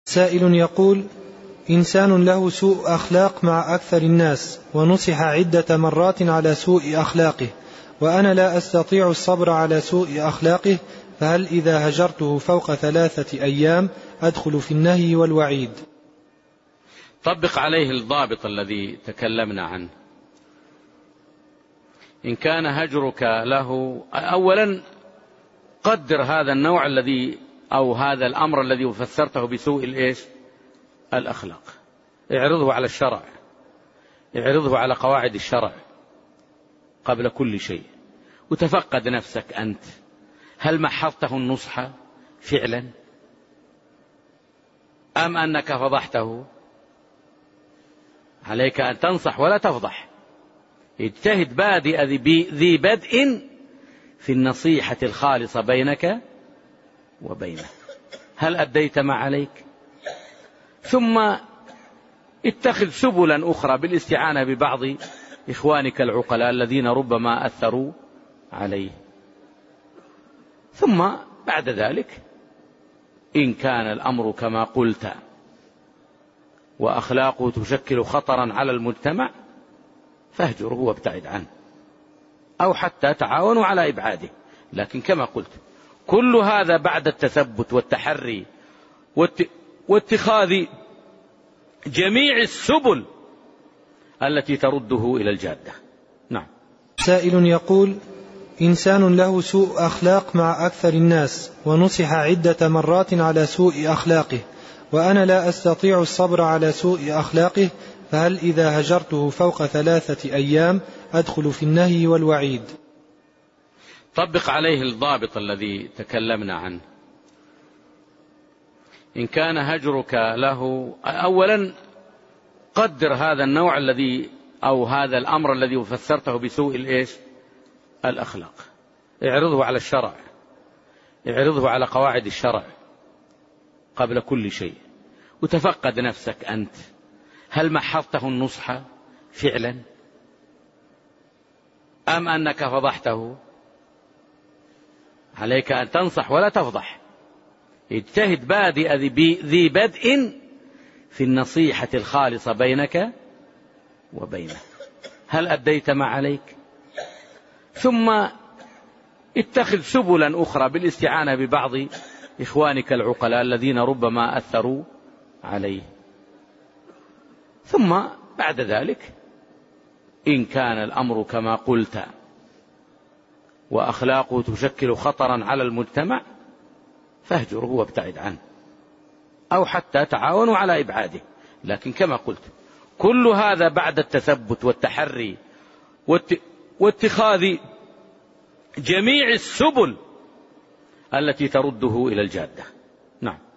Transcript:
سائل يقول: إنسان له سوء أخلاق مع أكثر الناس، ونصح عدة مرات على سوء أخلاقه، وأنا لا أستطيع الصبر على سوء أخلاقه، فهل إذا هجرته فوق 3 أيام أدخل في النهي والوعيد؟ طبق عليه الضابط الذي تكلمنا عنه. إن كان هجرك له، أولا قدر هذا النوع الذي أو هذا الأمر الذي فسرته بسوء الأخلاق، اعرضه على الشرع، اعرضه على قواعد الشرع قبل كل شيء، وتفقد نفسك أنت، هل محضته النصح فعلا أم أنك فضحته؟ عليك أن تنصح ولا تفضح. اجتهد بادئ ذي بدء في النصيحة الخالصة بينك وبينه، هل أديت ما عليك؟ ثم اتخذ سبلا أخرى بالاستعانة ببعض إخوانك العقلاء الذين ربما أثروا عليه. ثم بعد ذلك إن كان الأمر كما قلت وأخلاقه تشكل خطرا على المجتمع فاهجره وابتعد عنه، أو حتى تعاونوا على إبعاده. لكن كما قلت كل هذا بعد التثبت والتحري واتخاذ جميع السبل التي ترده إلى الجادة. نعم. سائل يقول: إنسان له سوء أخلاق مع أكثر الناس، ونصح عدة مرات على سوء أخلاقه، وأنا لا أستطيع الصبر على سوء أخلاقه، فهل إذا هجرته فوق 3 أيام أدخل في النهي والوعيد؟ طبق عليه الضابط الذي تكلمنا عنه. إن كان هجرك له، أولا قدر هذا النوع الذي أو هذا الأمر الذي فسرته بسوء الأخلاق، اعرضه على الشرع، اعرضه على قواعد الشرع قبل كل شيء، وتفقد نفسك أنت، هل محضته النصح فعلا أم أنك فضحته؟ عليك أن تنصح ولا تفضح. اجتهد بادئ ذي بدء في النصيحة الخالصة بينك وبينه، هل أديت ما عليك؟ ثم اتخذ سبلا أخرى بالاستعانة ببعض إخوانك العقلاء الذين ربما أثروا عليه. ثم بعد ذلك إن كان الأمر كما قلت وأخلاقه تشكل خطرا على المجتمع فاهجره وابتعد عنه، أو حتى تعاونوا على إبعاده. لكن كما قلت كل هذا بعد التثبت والتحري واتخاذ جميع السبل التي ترده إلى الجادة. نعم.